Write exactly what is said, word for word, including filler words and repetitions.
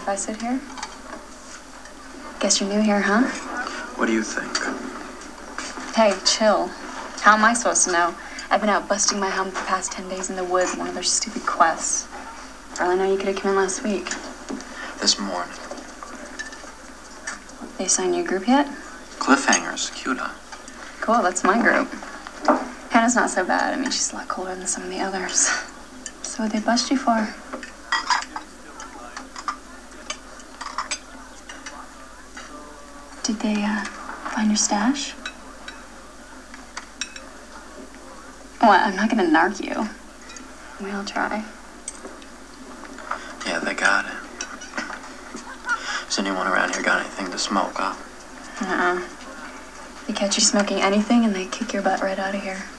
if I sit here? Guess you're new here, huh? What do you think? Hey, chill. How am I supposed to know? I've been out busting my hump the past ten days in the woods on one of their stupid quests. For all I know, you could have come in last week. This morning. They assigned you a group yet? Cliffhangers. Cute, huh? Cool, that's my group. Hannah's not so bad. I mean, she's a lot cooler than some of the others. So what'd they bust you for? Did they, uh, find your stash? What, I'm not gonna narc you. We'll try. Yeah, they got it. Has anyone around here got anything to smoke, huh? Uh-uh. They catch you smoking anything and they kick your butt right out of here.